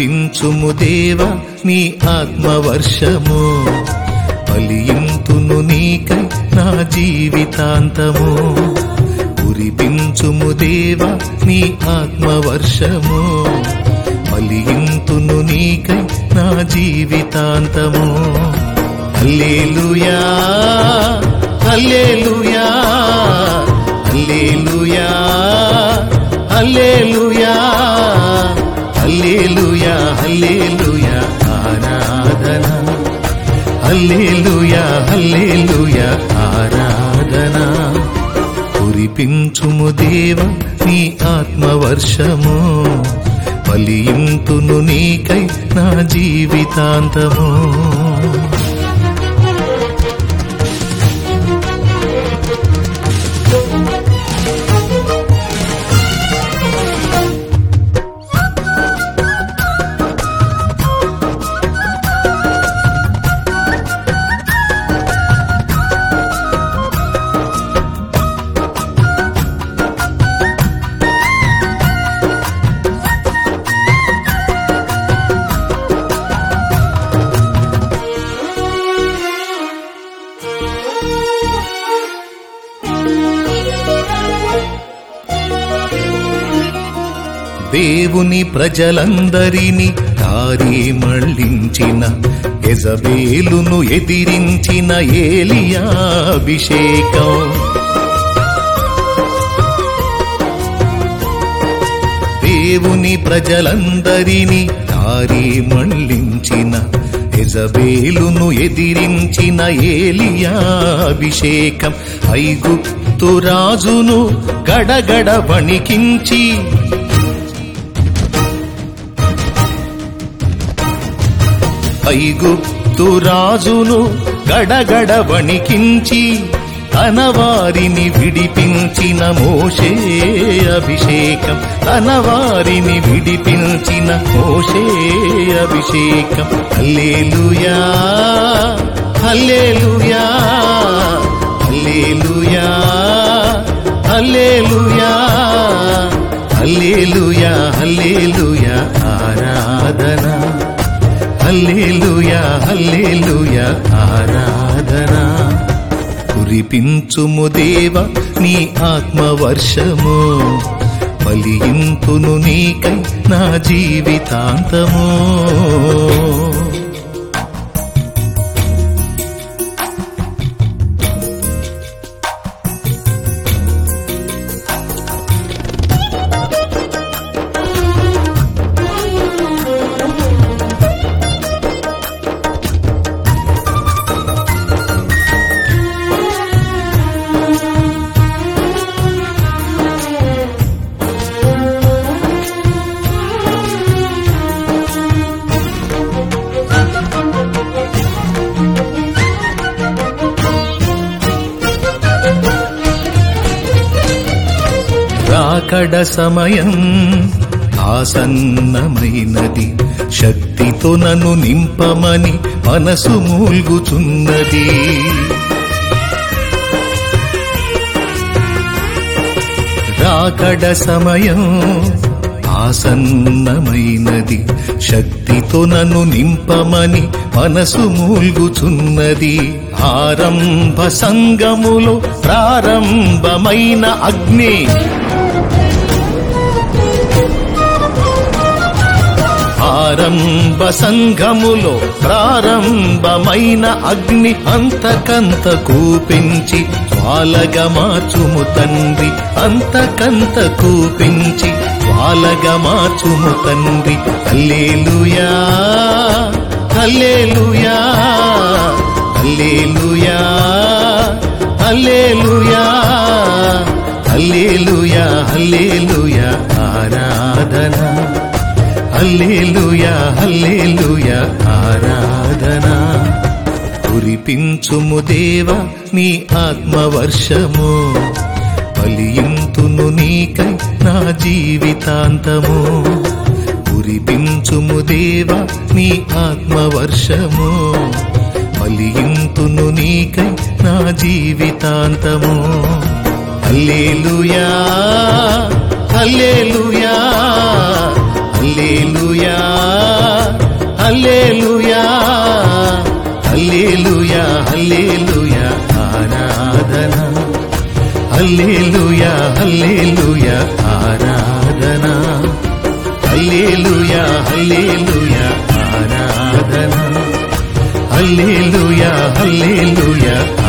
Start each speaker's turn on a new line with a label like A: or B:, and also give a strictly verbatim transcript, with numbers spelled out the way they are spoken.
A: కురిపించుము దేవా నీ ఆత్మవర్షము, ఫలింతును నీకై నా జీవితాంతము. కురిపించుము దేవా నీ ఆత్మవర్షము, ఫలింతును నీకై నా జీవితాంతము. హల్లెలూయా హల్లెలూయా హల్లెలూయా హల్లెలూయా హల్లెలూయా హల్లెలూయా ఆరాధన, హల్లెలూయా హల్లెలూయా ఆరాధన. కురిపించుము దేవా నీ ఆత్మవర్షము, ఫలింతును నీకై నా జీవితాంతము. దేవుని ప్రజలందరినీ దారి మళ్లించిన, యెజబేలును ఎదిరించిన ఏలియా అభిషేకం. దేవుని ప్రజలందరినీ దారి మళ్లించిన, యెజబేలును ఎదిరించిన ఏలియా అభిషేకం. ఐగుప్తు రాజును గడగడ వణికించి, ఐగుప్తు రాజును గడగడ వణికించి, తన వారిని విడిపించిన మోషే అభిషేకం. తన వారిని విడిపించిన మోషే అభిషేకం. హల్లెలూయా హల్లెలూయా హల్లెలూయా హల్లెలూయా హల్లెలూయా హల్లెలూయా ఆరాధన, హల్లెలూయా హల్లెలూయా ఆరాధన. కురిపించుము దేవా నీ ఆత్మవర్షము, ఫలింతును నీకై నా జీవితాంతము. రాకడ సమయం ఆసన్నమైనది, శక్తితో నన్ను నింపమని మనసు మూల్గుచున్నది. రాకడ సమయం ఆసన్నమైనది, శక్తితో నన్ను నింపమని మనసు మూల్గుచున్నది. ఆరంభ సంగములో ప్రారంభమైన అగ్ని, ఆరంభ సంఘములో ప్రారంభమైన అగ్ని అంతకంత కూపించి జ్వాలగా మార్చుము తండ్రి. అంతకంత కూపించి జ్వాలగా మార్చుము తండ్రి. హల్లెలూయా హల్లెలూయా హల్లెలూయా హల్లెలూయా హల్లెలూయా హల్లెలూయా ఆరాధన, హల్లెలూయా హల్లెలూయా ఆరాధన. కురిపించుము దేవా నీ ఆత్మవర్షము, ఫలింతును నీకై నా జీవితాంతము. కురిపించుము దేవా నీ ఆత్మవర్షము, ఫలింతును నీకై నా జీవితాంతము. హల్లెలూయా హల్లెలూయా హల్లెలూయా హల్లెలూయా హల్లెలూయా ఆరాధనా హల్లెలూయా హల్లెలూయా ఆరాధనా హల్లెలూయా హల్లెలూయా